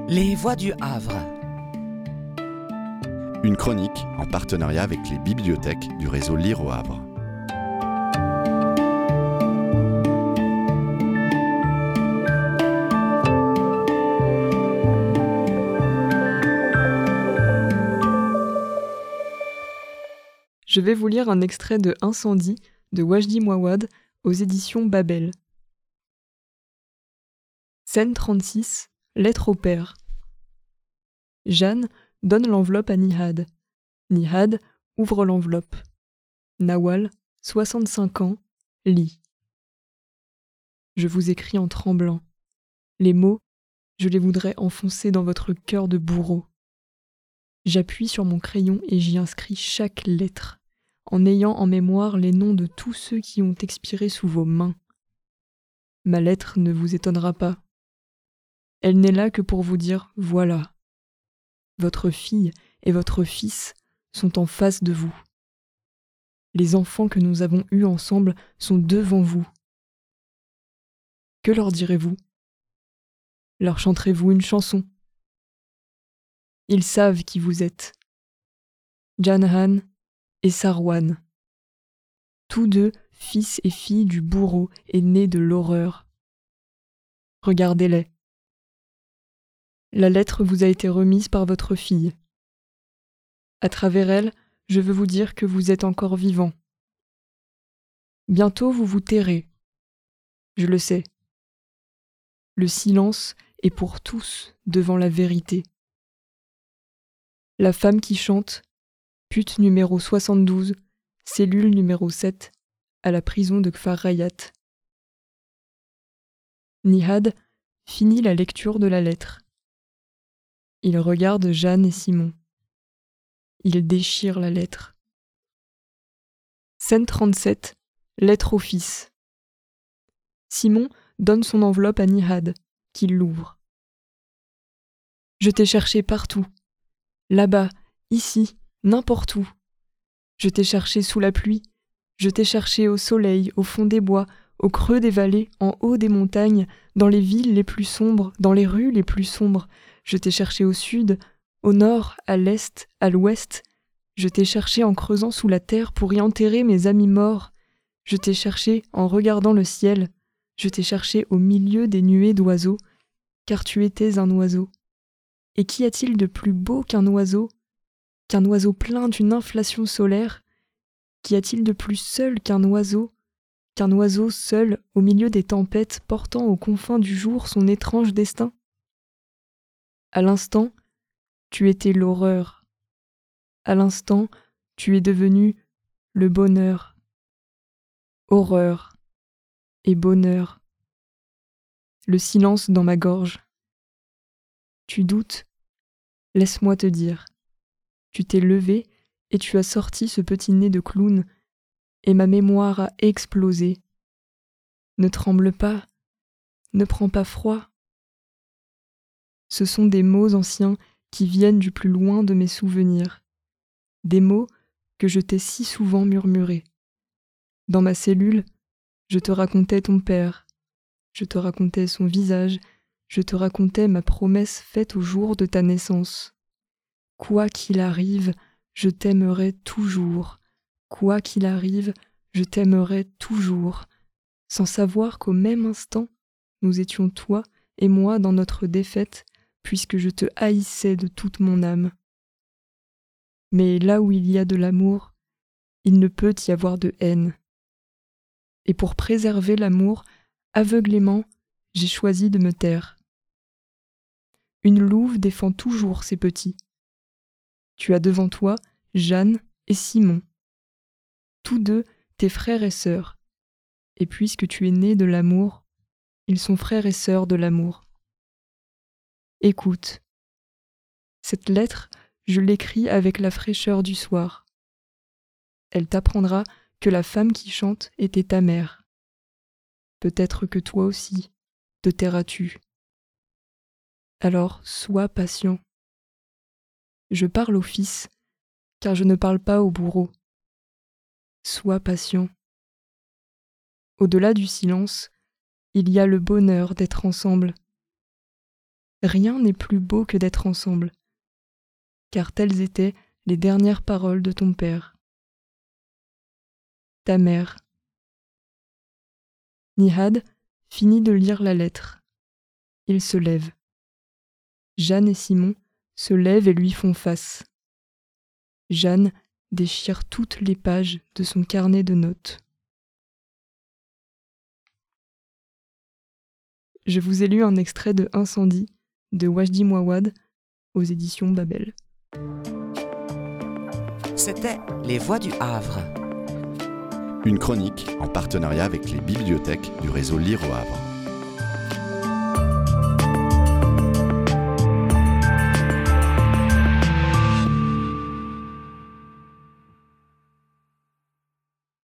Les Voix du Havre. Une chronique en partenariat avec les bibliothèques du réseau Lire au Havre. Je vais vous lire un extrait de Incendie de Wajdi Mouawad aux éditions Babel. Scène 36, lettre au père. Jeanne donne l'enveloppe à Nihad. Nihad ouvre l'enveloppe. Nawal, 65 ans, lit. Je vous écris en tremblant. Les mots, je les voudrais enfoncer dans votre cœur de bourreau. J'appuie sur mon crayon et j'y inscris chaque lettre, en ayant en mémoire les noms de tous ceux qui ont expiré sous vos mains. Ma lettre ne vous étonnera pas. Elle n'est là que pour vous dire « voilà ». Votre fille et votre fils sont en face de vous. Les enfants que nous avons eus ensemble sont devant vous. Que leur direz-vous ? Leur chanterez-vous une chanson ? Ils savent qui vous êtes. Janhan et Sarwan. Tous deux fils et filles du bourreau et nés de l'horreur. Regardez-les. La lettre vous a été remise par votre fille. À travers elle, je veux vous dire que vous êtes encore vivant. Bientôt vous vous tairez. Je le sais. Le silence est pour tous devant la vérité. La femme qui chante, pute numéro 72, cellule numéro 7, à la prison de Kfar Hayat. Nihad finit la lecture de la lettre. Il regarde Jeanne et Simon. Il déchire la lettre. Scène 37, lettre au fils. Simon donne son enveloppe à Nihad, qui l'ouvre. Je t'ai cherché partout. Là-bas, ici, n'importe où. Je t'ai cherché sous la pluie. Je t'ai cherché au soleil, au fond des bois, au creux des vallées, en haut des montagnes, dans les villes les plus sombres, dans les rues les plus sombres. Je t'ai cherché au sud, au nord, à l'est, à l'ouest. Je t'ai cherché en creusant sous la terre pour y enterrer mes amis morts. Je t'ai cherché en regardant le ciel. Je t'ai cherché au milieu des nuées d'oiseaux, car tu étais un oiseau. Et qu'y a-t-il de plus beau qu'un oiseau plein d'une inflation solaire? Qu'y a-t-il de plus seul qu'un oiseau seul au milieu des tempêtes portant aux confins du jour son étrange destin? À l'instant, tu étais l'horreur. À l'instant, tu es devenu le bonheur. Horreur et bonheur. Le silence dans ma gorge. Tu doutes? Laisse-moi te dire. Tu t'es levé et tu as sorti ce petit nez de clown, et ma mémoire a explosé. Ne tremble pas, ne prends pas froid. Ce sont des mots anciens qui viennent du plus loin de mes souvenirs, des mots que je t'ai si souvent murmurés. Dans ma cellule, je te racontais ton père, je te racontais son visage, je te racontais ma promesse faite au jour de ta naissance. Quoi qu'il arrive, je t'aimerai toujours. Quoi qu'il arrive, je t'aimerai toujours, sans savoir qu'au même instant, nous étions toi et moi dans notre défaite, puisque je te haïssais de toute mon âme. Mais là où il y a de l'amour, il ne peut y avoir de haine. Et pour préserver l'amour, aveuglément, j'ai choisi de me taire. Une louve défend toujours ses petits. Tu as devant toi Jeanne et Simon, tous deux tes frères et sœurs, et puisque tu es né de l'amour, ils sont frères et sœurs de l'amour. Écoute, cette lettre, je l'écris avec la fraîcheur du soir. Elle t'apprendra que la femme qui chante était ta mère. Peut-être que toi aussi, te tairas-tu. Alors sois patient. Je parle au fils, car je ne parle pas au bourreau. Sois patient. Au-delà du silence, il y a le bonheur d'être ensemble. Rien n'est plus beau que d'être ensemble, car telles étaient les dernières paroles de ton père. Ta mère. Nihad finit de lire la lettre. Il se lève. Jeanne et Simon se lèvent et lui font face. Jeanne déchire toutes les pages de son carnet de notes. Je vous ai lu un extrait de Incendie de Wajdi Mouawad aux éditions Babel. C'était Les Voix du Havre. Une chronique en partenariat avec les bibliothèques du réseau Lire au Havre.